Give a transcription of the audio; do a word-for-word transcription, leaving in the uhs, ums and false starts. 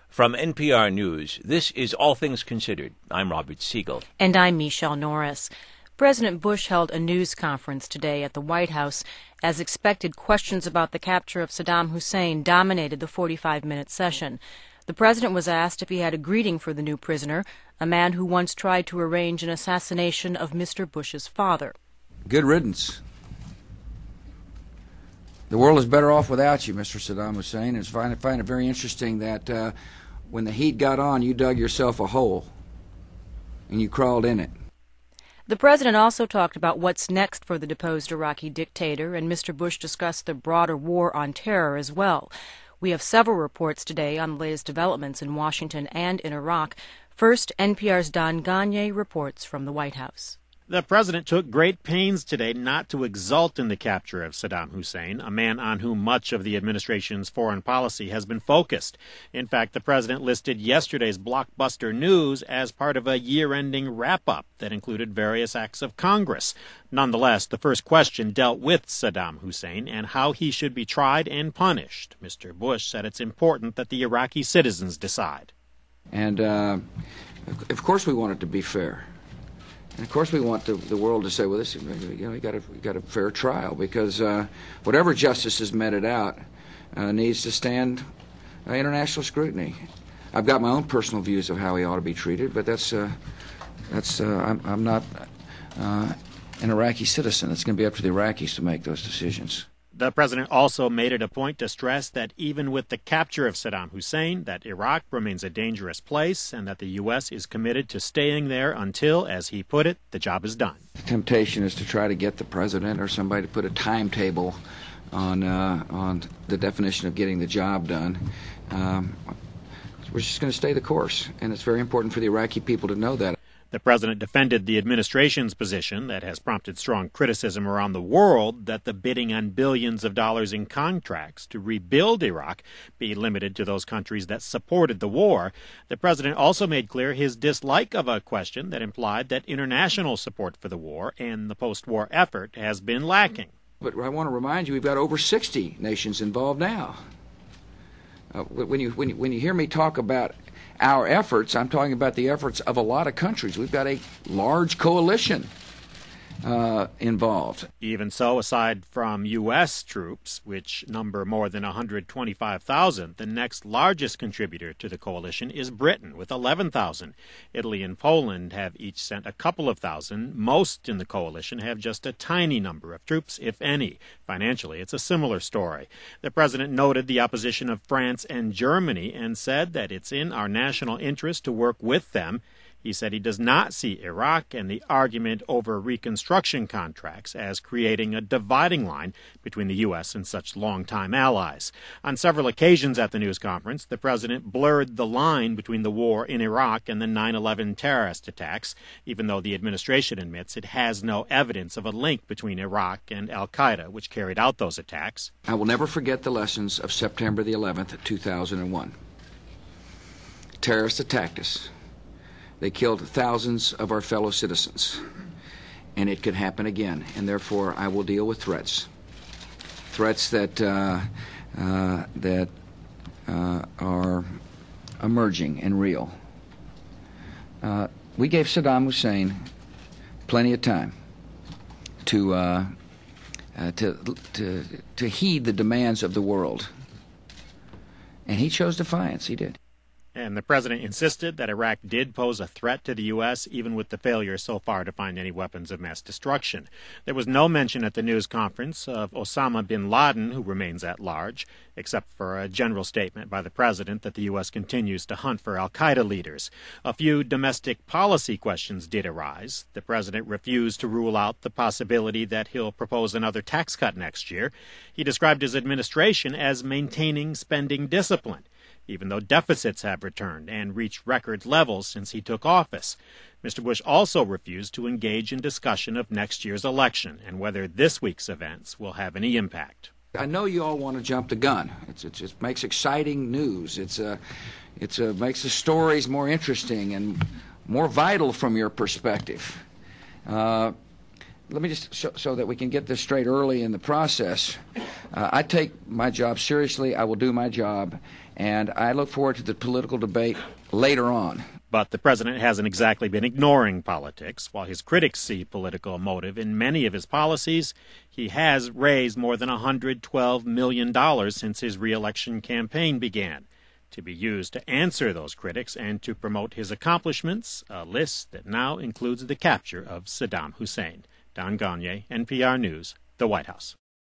From N P R News, this is All Things Considered. I'm Robert Siegel. And I'm Michelle Norris. President Bush held a news conference today at the White House. As expected, questions about the capture of Saddam Hussein dominated the forty-five minute session. The president was asked if he had a greeting for the new prisoner, a man who once tried to arrange an assassination of Mister Bush's father. Good riddance. The world is better off without you, Mister Saddam Hussein. I find, find it very interesting that uh, when the heat got on, you dug yourself a hole and you crawled in it. The president also talked about what's next for the deposed Iraqi dictator, and Mister Bush discussed the broader war on terror as well. We have several reports today on the latest developments in Washington and in Iraq. First, N P R's Don Gonyea reports from the White House. The president took great pains today not to exult in the capture of Saddam Hussein, a man on whom much of the administration's foreign policy has been focused. In fact, the president listed yesterday's blockbuster news as part of a year-ending wrap-up that included various acts of Congress. Nonetheless, the first question dealt with Saddam Hussein and how he should be tried and punished. Mister Bush said it's important that the Iraqi citizens decide. And, uh, of course we want it to be fair. And of course we want the, the world to say, well, this, you know, you got a, you got a fair trial, because uh, whatever justice has meted out uh, needs to stand uh, international scrutiny. I've got my own personal views of how he ought to be treated, but that's, uh, that's uh, I'm, I'm not uh, an Iraqi citizen. It's going to be up to the Iraqis to make those decisions. The president also made it a point to stress that even with the capture of Saddam Hussein, that Iraq remains a dangerous place and that the U S is committed to staying there until, as he put it, the job is done. The temptation is to try to get the president or somebody to put a timetable on uh, on the definition of getting the job done. Um, we're just going to stay the course, and it's very important for the Iraqi people to know that. The president defended the administration's position that has prompted strong criticism around the world that the bidding on billions of dollars in contracts to rebuild Iraq be limited to those countries that supported the war. The president also made clear his dislike of a question that implied that international support for the war and the post-war effort has been lacking. But I want to remind you, we've got over sixty nations involved now. Uh, when you, when you, when you hear me talk about our efforts, I'm talking about the efforts of a lot of countries. We've got a large coalition uh, involved. Even so, aside from U S troops, which number more than one hundred twenty-five thousand, the next largest contributor to the coalition is Britain, with eleven thousand. Italy and Poland have each sent a couple of thousand. Most in the coalition have just a tiny number of troops, if any. Financially, it's a similar story. The president noted the opposition of France and Germany and said that it's in our national interest to work with them. He said he does not see Iraq and the argument over reconstruction contracts as creating a dividing line between the U S and such longtime allies. On several occasions at the news conference, the president blurred the line between the war in Iraq and the nine eleven terrorist attacks, even though the administration admits it has no evidence of a link between Iraq and al-Qaeda, which carried out those attacks. I will never forget the lessons of September the eleventh, two thousand one. Terrorists attacked us. They killed thousands of our fellow citizens, and it could happen again, and therefore I will deal with threats. Threats that, uh, uh, that uh, are emerging and real. Uh, we gave Saddam Hussein plenty of time to, uh, uh, to, to, to heed the demands of the world, and he chose defiance. He did. And the president insisted that Iraq did pose a threat to the U S, even with the failure so far to find any weapons of mass destruction. There was no mention at the news conference of Osama bin Laden, who remains at large, except for a general statement by the president that the U S continues to hunt for al-Qaeda leaders. A few domestic policy questions did arise. The president refused to rule out the possibility that he'll propose another tax cut next year. He described his administration as maintaining spending discipline, even though deficits have returned and reached record levels since he took office. Mister Bush also refused to engage in discussion of next year's election and whether this week's events will have any impact. I know you all want to jump the gun. It's, it's, it makes exciting news. It's uh, it's uh, makes the stories more interesting and more vital from your perspective. Uh, let me just, so, so that we can get this straight early in the process, uh, I take my job seriously. I will do my job, and I look forward to the political debate later on. But the president hasn't exactly been ignoring politics. While his critics see political motive in many of his policies, he has raised more than one hundred twelve million dollars since his re-election campaign began, to be used to answer those critics and to promote his accomplishments, a list that now includes the capture of Saddam Hussein. Don Gagné, N P R News, the White House.